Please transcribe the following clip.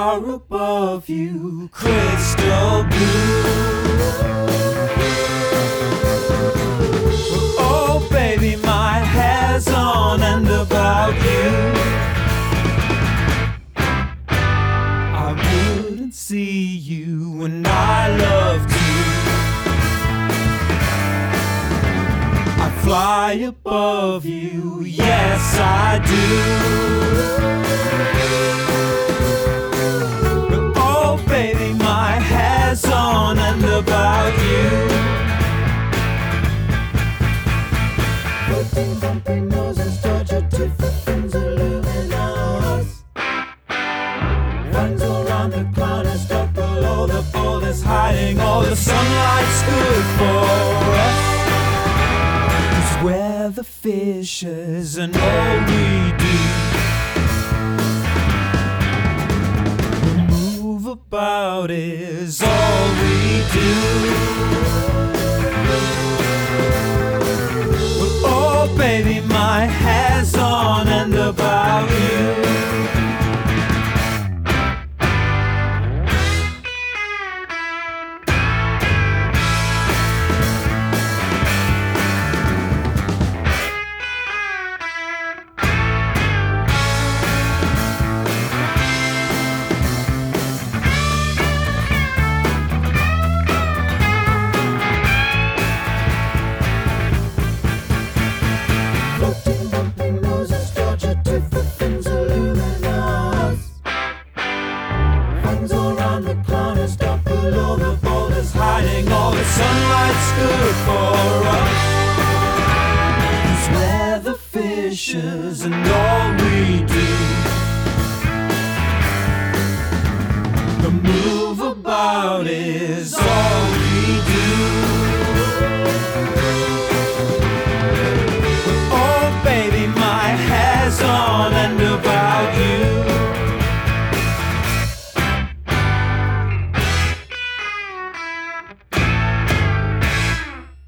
far above you, crystal blue. Oh baby, my hair's on and about you. I wouldn't see you when I loved you. I fly above you, yes I do. Oh baby, my hair's on and about you. Floating bumpy noses, Georgia Tiffins illuminous. Fans around the corners, stuck below the boulders, hiding all the sunlight's good for us. We're the fishers and all we do. Move about is all we do. Well, oh baby, my hair's on and about you. Floating bumpy noses, Georgia Tiffins illuminous. Fans around the corners, stuck below the boulders, Hiding all the sunlight's good for us. 'Cause we're the fishers and all we do. The move about is all we do.